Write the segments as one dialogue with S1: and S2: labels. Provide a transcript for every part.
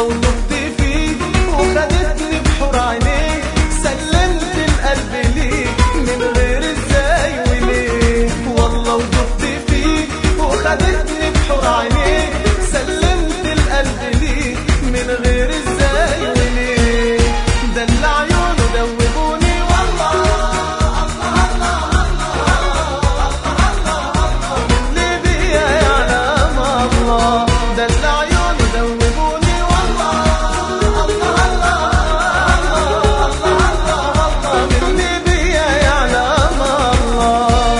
S1: والله ودقت فيك وخدتني بحور عينيك، سلمت القلب ليك من غير ازاي وليه. والله ودقت فيك وخدتني بحور عينيك، سلمت القلب ليك من غير ازاي وليه. ده اللي عيونه دوبوني والله، اللي بيا يعلم الله. ده اللي عيونه دوبوني والله، اللي بيا يعلم الله.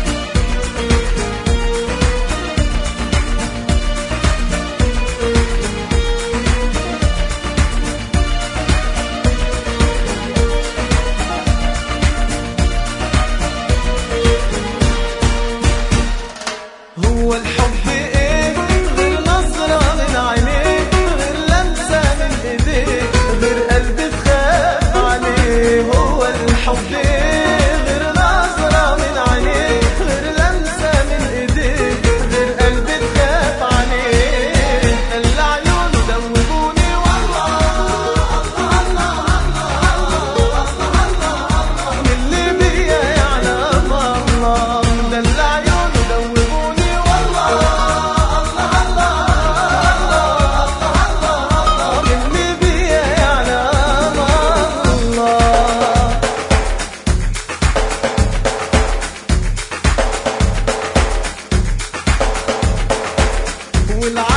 S1: هو الحب ايه غير نظرة من عينيك، غير لمسة من ايديك، غير قلب تخاف عليه. هو الحب ايه غير نظرة من عينيك، غير لمسة من ايديك، غير قلب تخاف عليه. اللي عيونه دوبوني والله، اللي بيا يعلم الله. ده اللي عيونه دوبوني والله، اللي بيا يعلم الله. والعالم